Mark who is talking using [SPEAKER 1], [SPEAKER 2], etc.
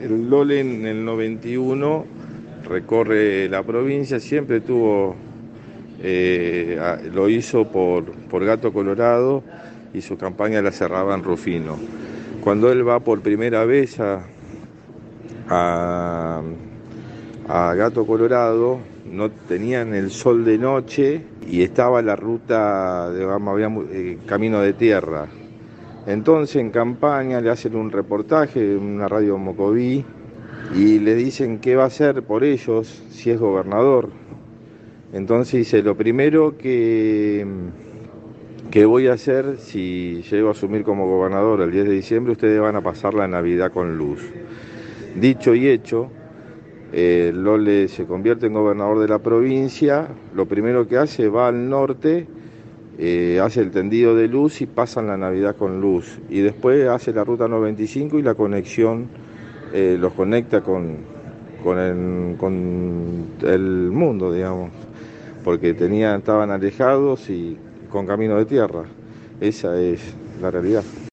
[SPEAKER 1] El Lole en el 91 recorre la provincia, siempre lo hizo por Gato Colorado y su campaña la cerraba en Rufino. Cuando él va por primera vez a, a Gato Colorado, no tenían el sol de noche y estaba la ruta, digamos, había camino de tierra. Entonces en campaña le hacen un reportaje en una radio Mocoví y le dicen qué va a hacer por ellos si es gobernador. Entonces dice, lo primero que voy a hacer si llego a asumir como gobernador el 10 de diciembre, ustedes van a pasar la Navidad con luz. Dicho y hecho, Lole se convierte en gobernador de la provincia, lo primero que hace va al norte, hace el tendido de luz y pasan la Navidad con luz. Y después hace la ruta 95 y la conexión los conecta con el mundo, digamos, porque estaban alejados y con camino de tierra. Esa es la realidad.